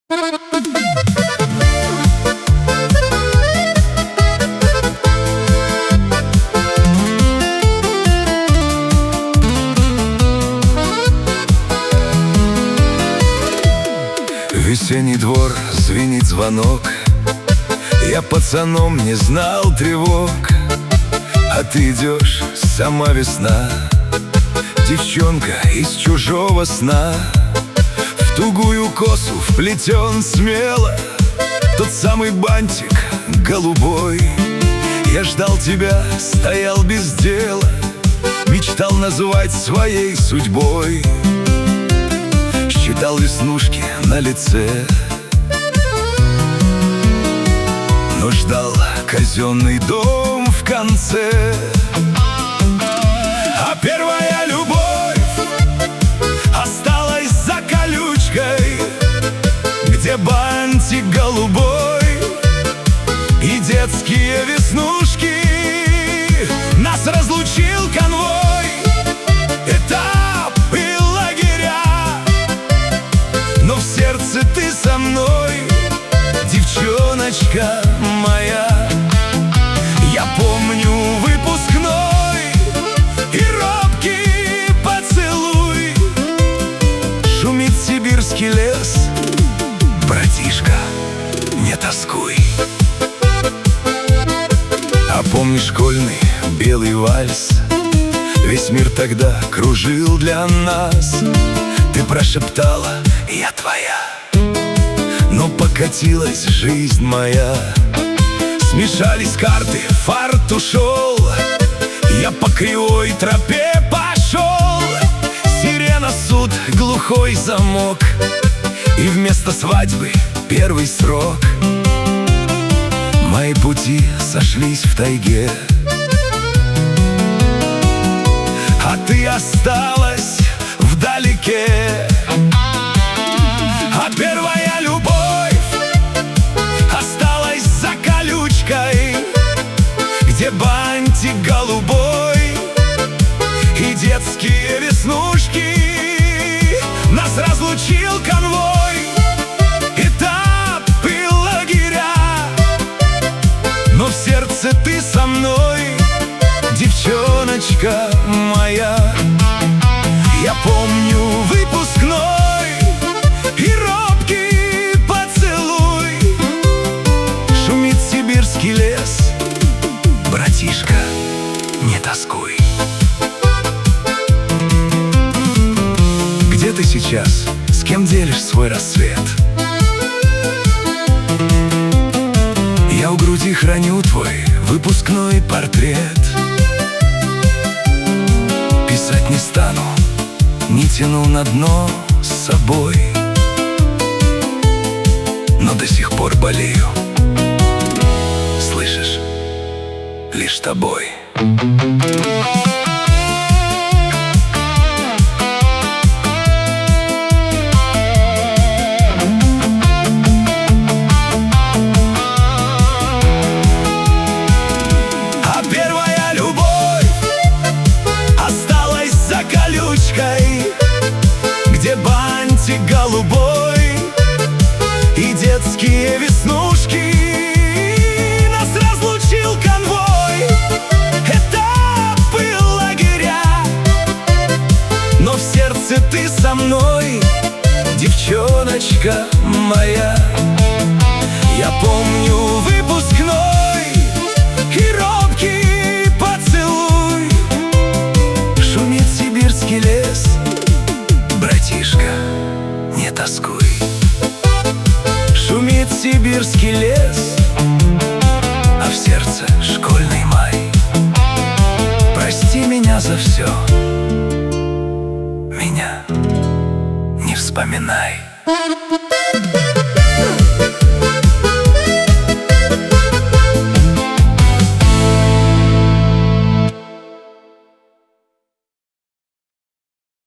Весенний двор, звенит звонок. Я пацаном не знал тревог. А ты идешь, сама весна, девчонка из чужого сна. В тугую косу вплетен смело тот самый бантик голубой. Я ждал тебя, стоял без дела, мечтал назвать своей судьбой. Считал веснушки на лице, но ждал казенный дом в конце. А первая любовь осталась за колючкой, где бантик голубой и детские веснушки. Нас разлучил конвой, этап и лагеря, но в сердце ты со мной, девчоночка моя. Я помню выпускной и робкий поцелуй. Шумит сибирский лес, братишка, не тоскуй. А помнишь школьный белый вальс? Весь мир тогда кружил для нас. Ты прошептала: я твоя. Но покатилась жизнь моя. Смешались карты, фарт ушел. Я по кривой тропе пошел. Сирена, суд, глухой замок, и вместо свадьбы первый срок. Мои пути сошлись в тайге, а ты осталась вдалеке. А первая любовь осталась за колючкой, где бантик голубой и детские веснушки. Нас разлучил конвой, этап и лагеря, но в сердце ты со мной, девчоночка моя. Я помню выпускной и робкий поцелуй. Шумит сибирский лес, братишка, не тоскуй. Где ты сейчас? С кем делишь свой рассвет? Я у груди храню твой выпускной портрет. Писать не стану, не тянул на дно с собой, но до сих пор болею, слышишь, лишь тобой. А первая любовь осталась за колючкой, где бантик голубой и детские веснушки. Нас разлучил конвой, этап и лагеря, но в сердце ты со мной, девчоночка моя. Я помню выпускной и робкий поцелуй. Шумит сибирский лес, братишка, не тоскуй. Шумит сибирский лес, а в сердце школьный май. Прости меня за все, меня не вспоминай.